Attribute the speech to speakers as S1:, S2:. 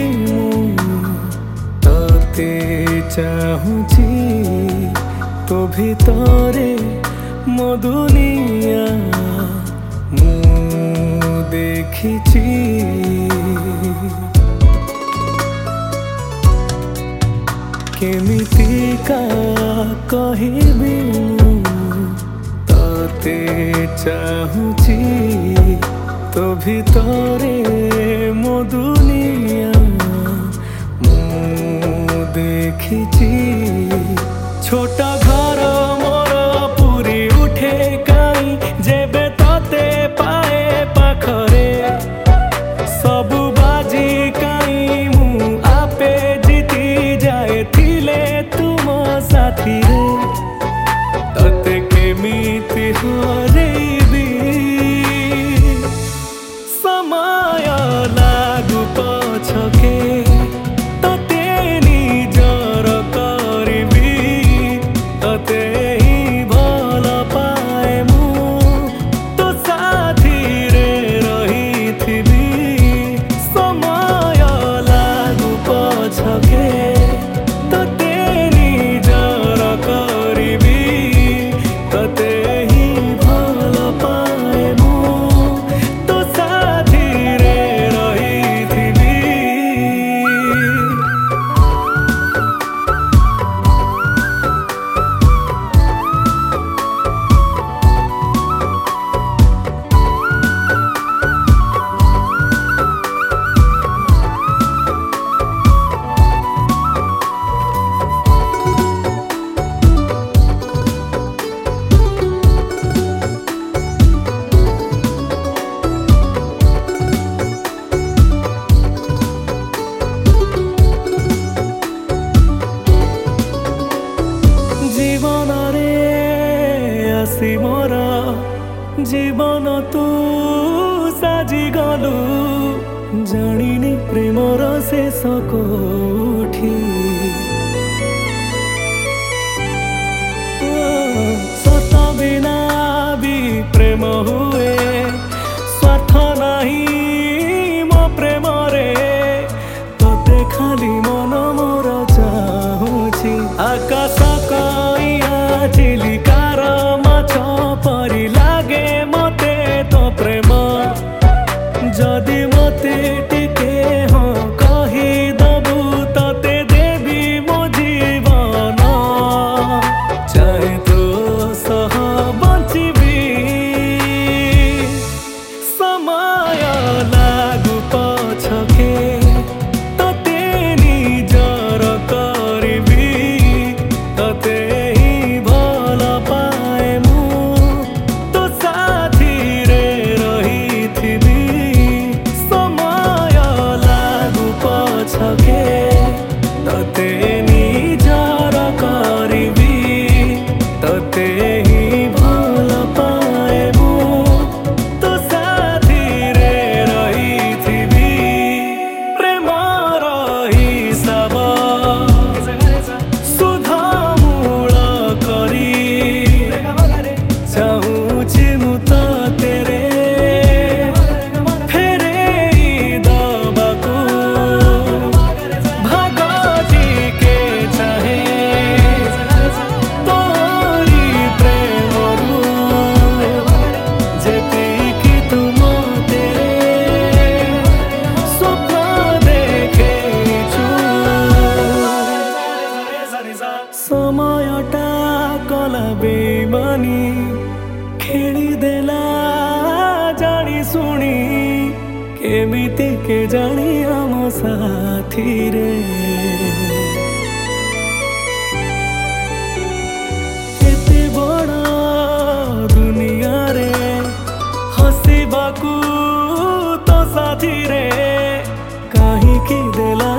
S1: तोते चाहूची तो भितरे मो दुनिया मु देखिची केमितिका कहिबी तोते चाहूची तो भितरे मो दुनिया मु देखिची छोटा घर मोर पूरी उठे काई जेबे तोते पाए पाखरे सबु बाजी काई मु आपे जीती जाए थिले तुम साथी रे तोते केमिति हरेबी समय लागू पछके तोते निजर करबी तोते ही भल पाए मु तो साथी रे रहिथिबी समय लागू पछके तोते निजर करबी तोते ही भल पाए मु तो साथी रे रहिथिबी जीवन रे आसी मोर जीवन तू साजी गलु जानिनी प्रेमर शेष कोठी सत बिना भी प्रेम हुए स्वार्थ नहीं मो प्रेम रे तोते खाली मन मोर चाहूची आकाश कइया चिलिकार माछ परी लागे मते तो प्रेम जदि मते टिके हाँ कही दबु तते देवी मो जीवन चाहे तो सह बंचिबी समय लागू पछके तते निजर करबी तते ही भल पाए मु तो साथी रे रहिथिबी समय लागू पछके तते निजर करबी तते ही भल पाए मु तो साथी रे रहिथिबी प्रेमर हिसाब सुधा मूल करी चाहूची मु तोते रे फेरेई दबाकू भागजी के चाहे तोरी प्रेमरू जेतिकी तू मते स्वप्न देखेछु समयटा कला बेमानी खेली देला जानी सुनी केमिति के जानी आम साथी रे एते बड़ दुनिया रे हसीबाकू तो साथी रे काहींकी देला